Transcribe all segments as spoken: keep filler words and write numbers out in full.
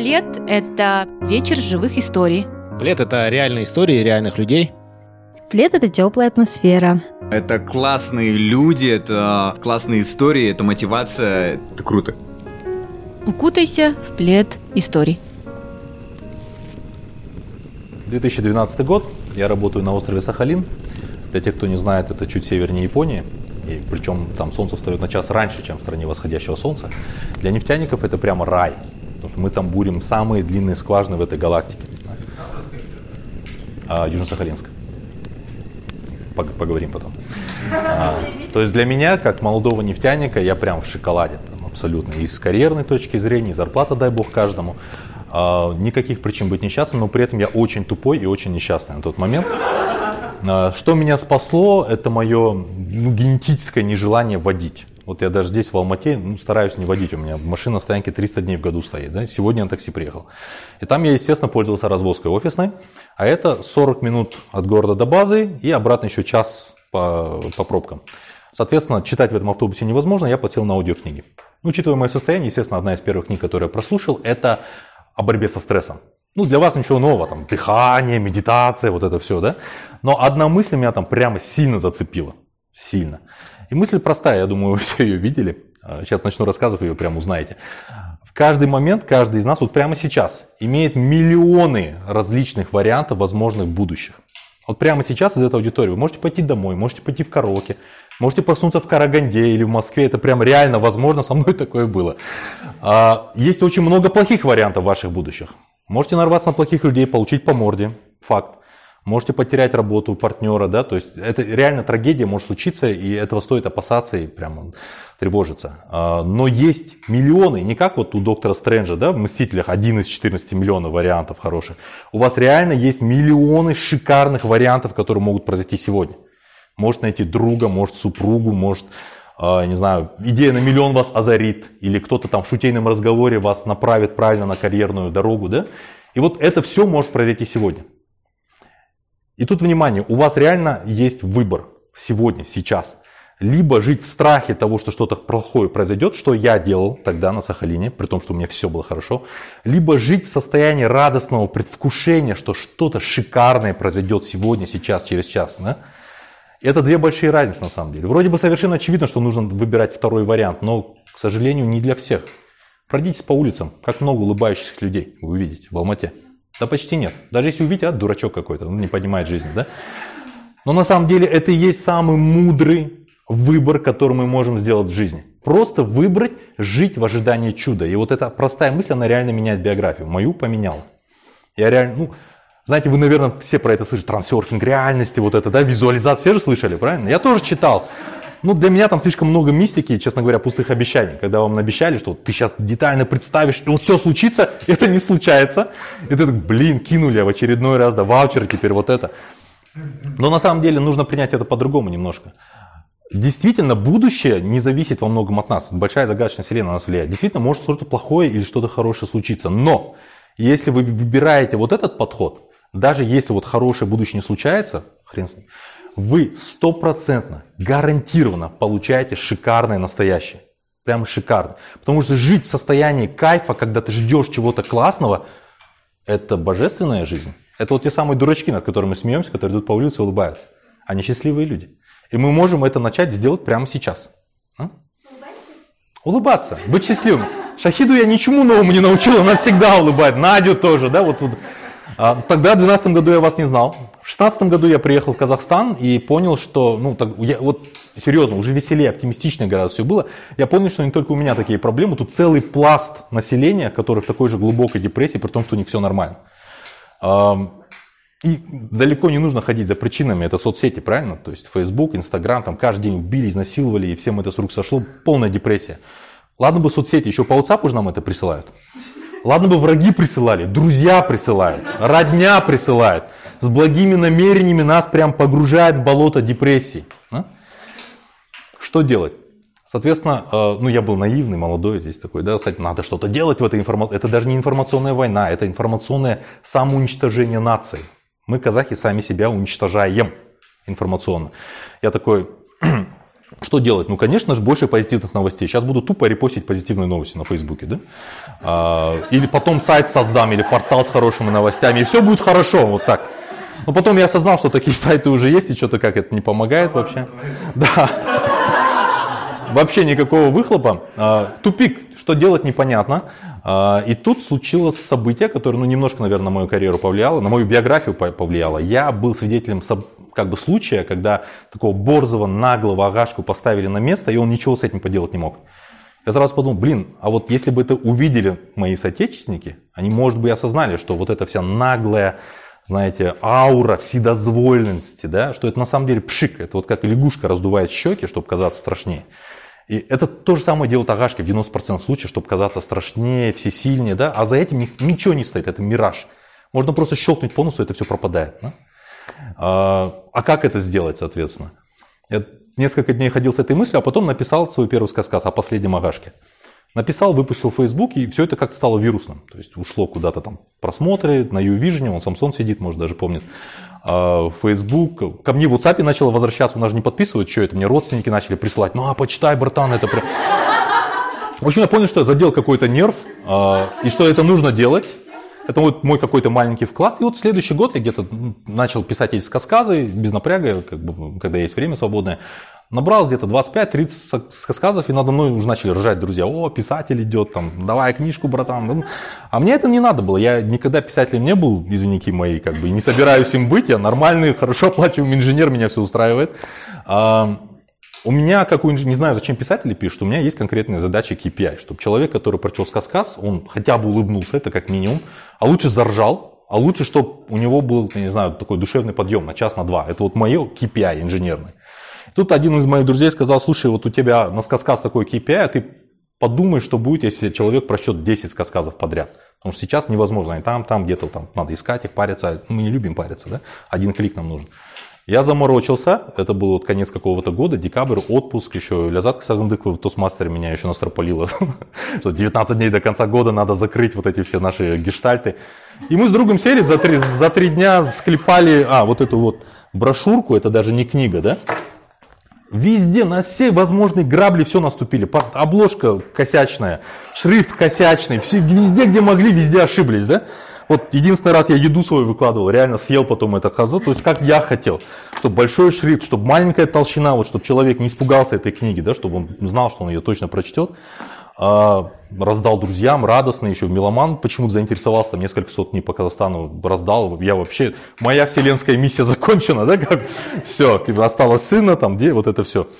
Плед – это вечер живых историй. Плед – это реальные истории реальных людей. Плед – это теплая атмосфера. Это классные люди, это классные истории, это мотивация, это круто. Укутайся в плед историй. две тысячи двенадцатый год, я работаю на острове Сахалин. Для тех, кто не знает, это чуть севернее Японии. И причем там солнце встает на час раньше, чем в стране восходящего солнца. Для нефтяников это прямо рай, потому что мы там бурим самые длинные скважины в этой галактике. А, Южно-Сахалинск. Поговорим потом. А, то есть для меня, как молодого нефтяника, я прям в шоколаде. Там, абсолютно. И с карьерной точки зрения, и зарплата, дай бог, каждому. А, никаких причин быть несчастным, но при этом я очень тупой и очень несчастный на тот момент. А, что меня спасло, это мое ну, генетическое нежелание водить. Вот я даже здесь в Алмате ну, стараюсь не водить, у меня машина на стоянке триста дней в году стоит, да? Сегодня на такси приехал. И там я, естественно, пользовался развозкой офисной, а это сорок минут от города до базы и обратно еще час по, по пробкам. Соответственно, читать в этом автобусе невозможно, я подсел на аудиокниги. Учитывая мое состояние, естественно, одна из первых книг, которую я прослушал, это о борьбе со стрессом. Ну, для вас ничего нового, там, дыхание, медитация, вот это все, да? Но одна мысль меня там прямо сильно зацепила, сильно. И мысль простая, я думаю, вы все ее видели. Сейчас начну рассказывать, вы ее прямо узнаете. В каждый момент, каждый из нас, вот прямо сейчас, имеет миллионы различных вариантов возможных будущих. Вот прямо сейчас из этой аудитории вы можете пойти домой, можете пойти в караоке, можете проснуться в Караганде или в Москве. Это прям реально возможно, со мной такое было. Есть очень много плохих вариантов ваших будущих. Можете нарваться на плохих людей, получить по морде, факт. Можете потерять работу партнера, да, то есть это реально трагедия может случиться, и этого стоит опасаться и прямо тревожиться. Но есть миллионы, не как вот у доктора Стрэнджа, да, в «Мстителях» один из четырнадцати миллионов вариантов хороших. У вас реально есть миллионы шикарных вариантов, которые могут произойти сегодня. Может найти друга, может супругу, может, не знаю, идея на миллион вас озарит, или кто-то там в шутейном разговоре вас направит правильно на карьерную дорогу, да. И вот это все может произойти сегодня. И тут, внимание, у вас реально есть выбор сегодня, сейчас. Либо жить в страхе того, что что-то плохое произойдет, что я делал тогда на Сахалине, при том, что у меня все было хорошо. Либо жить в состоянии радостного предвкушения, что что-то шикарное произойдет сегодня, сейчас, через час. Да? Это две большие разницы на самом деле. Вроде бы совершенно очевидно, что нужно выбирать второй вариант, но, к сожалению, не для всех. Пройдитесь по улицам, как много улыбающихся людей вы увидите в Алмате. Да почти нет. Даже если увидите, а, дурачок какой-то, он не понимает жизни, да? Но на самом деле это и есть самый мудрый выбор, который мы можем сделать в жизни. Просто выбрать жить в ожидании чуда. И вот эта простая мысль, она реально меняет биографию. Мою поменяла. Я реально, ну, знаете, вы, наверное, все про это слышали. Трансерфинг реальности, вот это, да, визуализация. Все же слышали, правильно? Я тоже читал. Ну, для меня там слишком много мистики, честно говоря, пустых обещаний. Когда вам обещали, что ты сейчас детально представишь, и вот все случится, это не случается. И ты так, блин, кинули в очередной раз, да, ваучеры теперь вот это. Но на самом деле нужно принять это по-другому немножко. Действительно, будущее не зависит во многом от нас. Большая загадочная вселенная на нас влияет. Действительно, может что-то плохое или что-то хорошее случиться. Но если вы выбираете вот этот подход, даже если вот хорошее будущее не случается, хрен с ним, вы стопроцентно, гарантированно получаете шикарное настоящее. Прямо шикарно. Потому что жить в состоянии кайфа, когда ты ждешь чего-то классного, это божественная жизнь. Это вот те самые дурачки, над которыми мы смеемся, которые идут по улице и улыбаются. Они счастливые люди. И мы можем это начать сделать прямо сейчас. А? Улыбаться, быть счастливым. Шахиду я ничему новому не научил, она всегда улыбает. Надю тоже, да, вот, вот. А, тогда в две тысячи двенадцатом году я вас не знал. В две тысячи шестнадцатом году я приехал в Казахстан и понял, что, ну, так, я, вот серьезно, уже веселее, оптимистичнее гораздо все было. Я понял, что не только у меня такие проблемы, тут целый пласт населения, который в такой же глубокой депрессии, при том, что у них все нормально. А, и далеко не нужно ходить за причинами, это соцсети, правильно? То есть Facebook, Instagram, там каждый день убили, изнасиловали, и всем это с рук сошло, полная депрессия. Ладно бы соцсети, еще по WhatsApp уже нам это присылают. Ладно бы враги присылали, друзья присылают, родня присылает. С благими намерениями нас прям погружает в болото депрессии. А? Что делать? Соответственно, ну я был наивный, молодой, здесь такой, да, надо что-то делать в этой информации. Это даже не информационная война, это информационное самоуничтожение нации. Мы, казахи, сами себя уничтожаем информационно. Я такой, Что делать? Ну, конечно же, больше позитивных новостей. Сейчас буду тупо репостить позитивные новости на Фейсбуке, да? А, или потом сайт создам, или портал с хорошими новостями, и все будет хорошо, вот так. Но потом я осознал, что такие сайты уже есть, и что-то как это не помогает вообще. Да. Вообще никакого выхлопа. А, тупик, что делать, непонятно. А, и тут случилось событие, которое, ну, немножко, наверное, на мою карьеру повлияло, на мою биографию повлияло. Я был свидетелем как бы случая, когда такого борзого, наглого агашку поставили на место, и он ничего с этим поделать не мог. Я сразу подумал, блин, а вот если бы это увидели мои соотечественники, они, может быть, осознали, что вот эта вся наглая, знаете, аура вседозволенности, да, что это на самом деле пшик, это вот как лягушка раздувает щеки, чтобы казаться страшнее. И это то же самое делают агашки в девяноста процентах случаев, чтобы казаться страшнее, всесильнее, да, а за этим ничего не стоит, это мираж. Можно просто щелкнуть по носу, и это все пропадает. Да? А, а как это сделать, соответственно? Я несколько дней ходил с этой мыслью, а потом написал свой первый сказ о последнем агашке. Написал, выпустил в Facebook, и все это как-то стало вирусным. То есть ушло куда-то там просмотры, на YouVision, он Самсон сидит, может даже помнит. А, Facebook. Ко мне в WhatsApp начало возвращаться, у нас же не подписывают, что это, мне родственники начали присылать. Ну а почитай, братан, это прям... В общем, я понял, что я задел какой-то нерв, а, и что это нужно делать. Это вот мой какой-то маленький вклад. И вот следующий год я где-то начал писать эти сказказы без напряга, как бы, когда есть время свободное. Набрал где-то двадцать пять тридцать сказказов, и надо мной уже начали ржать друзья. О, писатель идет, там, давай книжку, братан. А мне это не надо было. Я никогда писателем не был, извините мои, как бы, и не собираюсь им быть. Я нормальный, хорошо оплачиваемый инженер, меня все устраивает. У меня, как у инженера, не знаю, зачем писатели пишут, у меня есть конкретная задача кей пи ай, чтобы человек, который прочел сказ, он хотя бы улыбнулся, это как минимум, а лучше заржал, а лучше, чтобы у него был, я не знаю, такой душевный подъем на час, на два. Это вот мое кей пи ай инженерное. Тут один из моих друзей сказал, слушай, вот у тебя на сказ такой кей пи ай, а ты подумай, что будет, если человек прочтет десять сказов подряд. Потому что сейчас невозможно, и там, там, где-то там надо искать их, париться. Мы не любим париться, да? Один клик нам нужен. Я заморочился, это был вот конец какого-то года, декабрь, отпуск, еще Лязатка Сагындыкова в Тосмастере меня еще настропалила, что девятнадцать дней до конца года надо закрыть вот эти все наши гештальты. И мы с другом сели, за три, за три дня склепали, а, вот эту вот брошюрку, это даже не книга, да? Везде, на все возможные грабли все наступили. Обложка косячная, шрифт косячный, все, везде, где могли, везде ошиблись, да? Вот единственный раз я еду свою выкладывал, реально съел потом это хазу, то есть как я хотел, чтобы большой шрифт, чтобы маленькая толщина, вот, чтобы человек не испугался этой книги, да, чтобы он знал, что он ее точно прочтет. А, раздал друзьям, радостно, еще в Меломан почему-то заинтересовался, там несколько сот дней по Казахстану раздал, я вообще, моя вселенская миссия закончена, да, как, все, осталось сына, там, где, вот это все.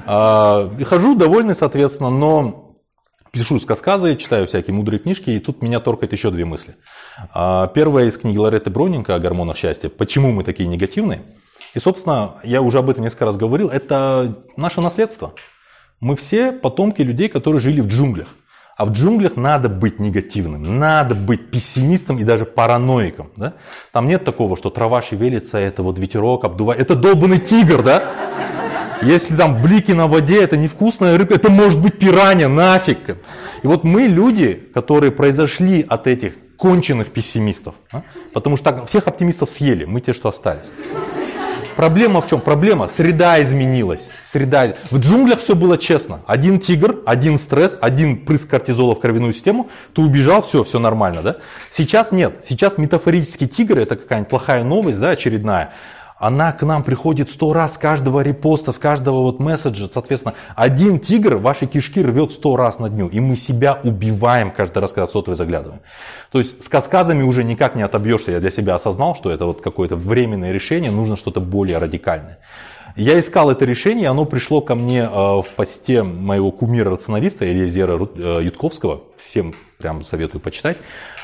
А, и хожу довольный, соответственно, но... Пишу сказказы, читаю всякие мудрые книжки, и тут меня торкает еще две мысли. Первая из книги Лоретты Броннинга о гормонах счастья. Почему мы такие негативные? И, собственно, я уже об этом несколько раз говорил, это наше наследство. Мы все потомки людей, которые жили в джунглях. А в джунглях надо быть негативным, надо быть пессимистом и даже параноиком. Да? Там нет такого, что трава шевелится, это вот ветерок обдувает. Это долбанный тигр, да? Если там блики на воде, это невкусная рыба, это может быть пиранья, нафиг. И вот мы люди, которые произошли от этих конченых пессимистов, да? Потому что так, всех оптимистов съели, мы те, что остались. Проблема в чем? Проблема, среда изменилась. Среда... В джунглях все было честно. Один тигр, один стресс, один прыск кортизола в кровяную систему, ты убежал, все, все нормально. Да? Сейчас нет. Сейчас метафорический тигр, это какая-нибудь плохая новость, да, очередная. Она к нам приходит сто раз с каждого репоста, с каждого вот месседжа. Соответственно, один тигр ваши кишки рвет сто раз на дню. И мы себя убиваем каждый раз, когда в сотовый заглядываем. То есть с сказками уже никак не отобьешься. Я для себя осознал, что это вот какое-то временное решение, нужно что-то более радикальное. Я искал это решение, оно пришло ко мне в посте моего кумира-рационалиста Элиезера Ютковского. Всем прям советую почитать.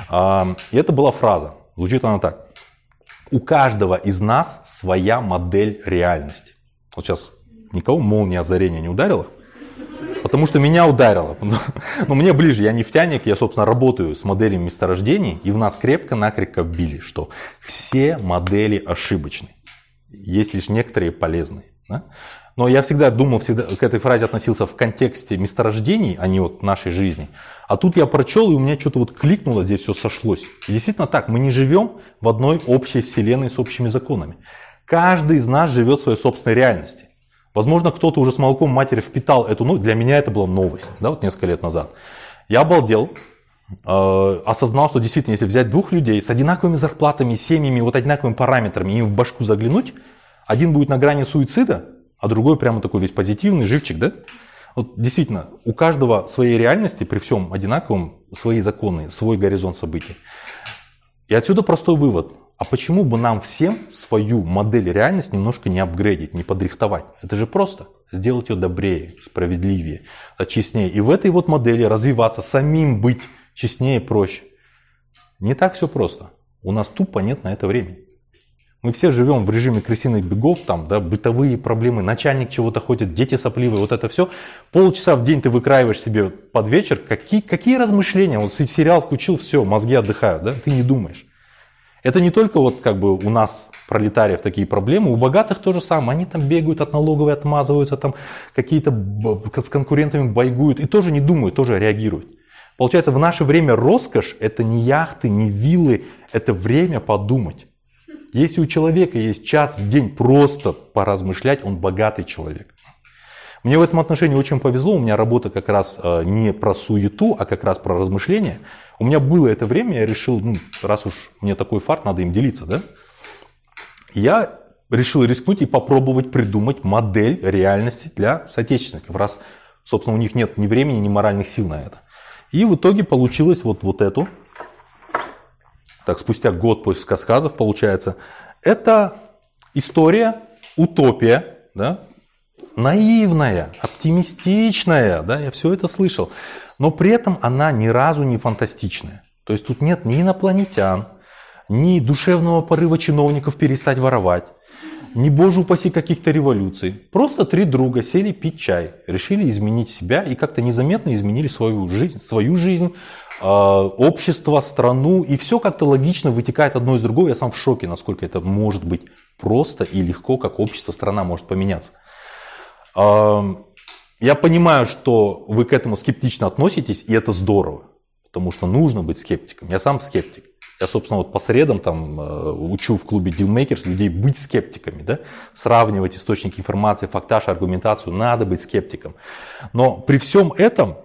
И это была фраза. Звучит она так. У каждого из нас своя модель реальности. Вот сейчас никого молния озарения не ударила, потому что меня ударило. Но мне ближе, я нефтяник, я, собственно, работаю с моделями месторождений, и в нас крепко-накрепко вбили, что все модели ошибочны. Есть лишь некоторые полезные. Да? Но я всегда думал, всегда к этой фразе относился в контексте месторождений, а не вот нашей жизни. А тут я прочел, и у меня что-то вот кликнуло, здесь все сошлось. И действительно так, мы не живем в одной общей вселенной с общими законами. Каждый из нас живет в своей собственной реальности. Возможно, кто-то уже с молоком матери впитал эту, ну, для меня это была новость, да, вот несколько лет назад. Я обалдел, э, осознал, что действительно, если взять двух людей с одинаковыми зарплатами, семьями, вот одинаковыми параметрами, им в башку заглянуть, один будет на грани суицида, а другой прямо такой весь позитивный, живчик, да? Вот действительно, у каждого своей реальности, при всем одинаковом, свои законы, свой горизонт событий. И отсюда простой вывод. А почему бы нам всем свою модель реальности немножко не апгрейдить, не подрихтовать? Это же просто. Сделать ее добрее, справедливее, честнее. И в этой вот модели развиваться, самим быть честнее и проще. Не так все просто. У нас тупо нет на это времени. Мы все живем в режиме крысиных бегов, там, да, бытовые проблемы, начальник чего-то ходит, дети сопливые, вот это все. Полчаса в день ты выкраиваешь себе под вечер. Какие, какие размышления? Вот сериал включил, все, мозги отдыхают, да? Ты не думаешь. Это не только вот как бы у нас, пролетариев, такие проблемы, у богатых то же самое. Они там бегают от налоговой, отмазываются, там какие-то с конкурентами байгуют и тоже не думают, тоже реагируют. Получается, в наше время роскошь – это не яхты, не виллы, это время подумать. Если у человека есть час в день просто поразмышлять, он богатый человек. Мне в этом отношении очень повезло, у меня работа как раз не про суету, а как раз про размышления. У меня было это время, я решил, ну, раз уж мне такой фарт, надо им делиться, да? Я решил рискнуть и попробовать придумать модель реальности для соотечественников, раз, собственно, у них нет ни времени, ни моральных сил на это. И в итоге получилось вот, вот эту, так, спустя год после сказов, получается, это история, утопия, да? Наивная, оптимистичная, да, я все это слышал, но при этом она ни разу не фантастичная. То есть тут нет ни инопланетян, ни душевного порыва чиновников перестать воровать, ни, боже упаси, каких-то революций. Просто три друга сели пить чай, решили изменить себя и как-то незаметно изменили свою жизнь, свою жизнь, общество, страну, и все как-то логично вытекает одно из другого. Я сам в шоке, насколько это может быть просто и легко, как общество, страна может поменяться. Я понимаю, что вы к этому скептично относитесь, и это здорово, потому что нужно быть скептиком. Я сам скептик. Я, собственно, вот по средам там учу в клубе Dealmakers людей быть скептиками, да? Сравнивать источники информации, фактаж, аргументацию. Надо быть скептиком. Но при всем этом,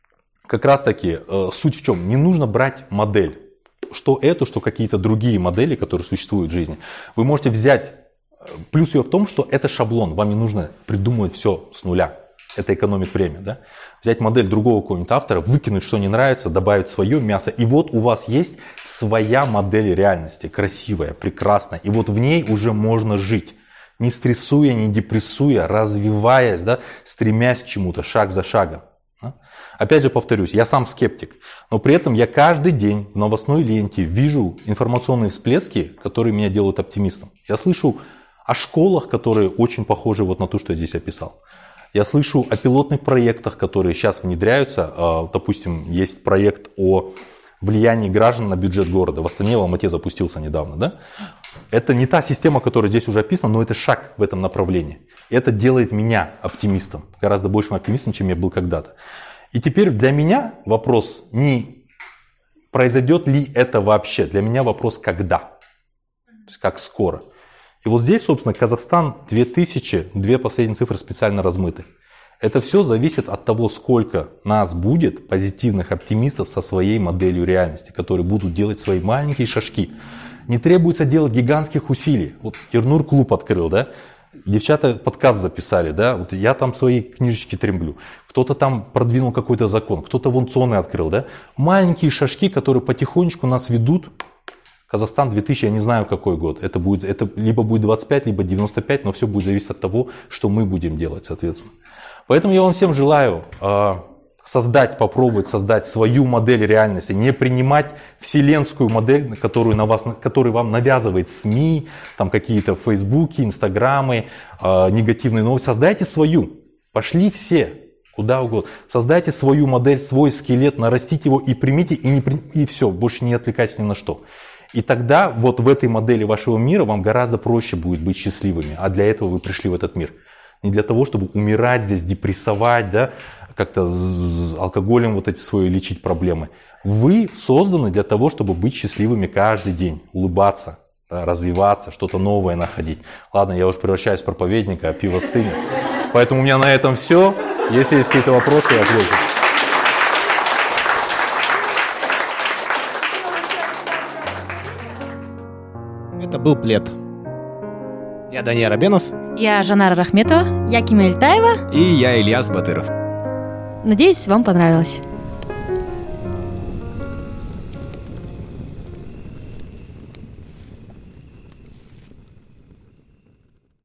как раз таки, суть в чем? Не нужно брать модель. Что эту, что какие-то другие модели, которые существуют в жизни. Вы можете взять. Плюс ее в том, что это шаблон, вам не нужно придумывать все с нуля, это экономит время. Да? Взять модель другого какого-нибудь автора, выкинуть, что не нравится, добавить свое мясо, и вот у вас есть своя модель реальности, красивая, прекрасная, и вот в ней уже можно жить, не стрессуя, не депрессуя, развиваясь, да? Стремясь к чему-то, шаг за шагом. Да? Опять же повторюсь, я сам скептик, но при этом я каждый день в новостной ленте вижу информационные всплески, которые меня делают оптимистом. Я слышу о школах, которые очень похожи вот на то, что я здесь описал. Я слышу о пилотных проектах, которые сейчас внедряются. Допустим, есть проект о влиянии граждан на бюджет города. В Астане, в Алмате запустился недавно. Да? Это не та система, которая здесь уже описана, но это шаг в этом направлении. Это делает меня оптимистом, гораздо большим оптимистом, чем я был когда-то. И теперь для меня вопрос не произойдет ли это вообще. Для меня вопрос когда. То есть как скоро. И вот здесь, собственно, Казахстан две тысячи, две последние цифры специально размыты. Это все зависит от того, сколько нас будет, позитивных оптимистов со своей моделью реальности, которые будут делать свои маленькие шажки. Не требуется делать гигантских усилий. Вот Ернур клуб открыл, да? Девчата подкаст записали, да? Вот я там свои книжечки тремблю. Кто-то там продвинул какой-то закон, кто-то вон цоны открыл, да? Маленькие шажки, которые потихонечку нас ведут. Казахстан две тысячи, я не знаю какой год, это будет, это либо будет двадцать пять, либо девяносто пять, но все будет зависеть от того, что мы будем делать, соответственно. Поэтому я вам всем желаю э, создать, попробовать создать свою модель реальности, не принимать вселенскую модель, которую, на вас, которую вам навязывает СМИ, там какие-то фейсбуки, инстаграмы, э, негативные новости. Создайте свою, пошли все. Куда угодно. Создайте свою модель, свой скелет, нарастите его и примите, и, не, и все, больше не отвлекайтесь ни на что. И тогда вот в этой модели вашего мира вам гораздо проще будет быть счастливыми. А для этого вы пришли в этот мир. Не для того, чтобы умирать здесь, депрессовать, да, как-то с алкоголем вот эти свои лечить проблемы. Вы созданы для того, чтобы быть счастливыми каждый день, улыбаться, да, развиваться, что-то новое находить. Ладно, я уже превращаюсь в проповедника, а пиво стынет. Поэтому у меня на этом все. Если есть какие-то вопросы, я отвечу. Это был плед. Я Дания Рабенов. Я Жанара Рахметова. Я Кимель Таева. И я Ильяс Батыров. Надеюсь, вам понравилось.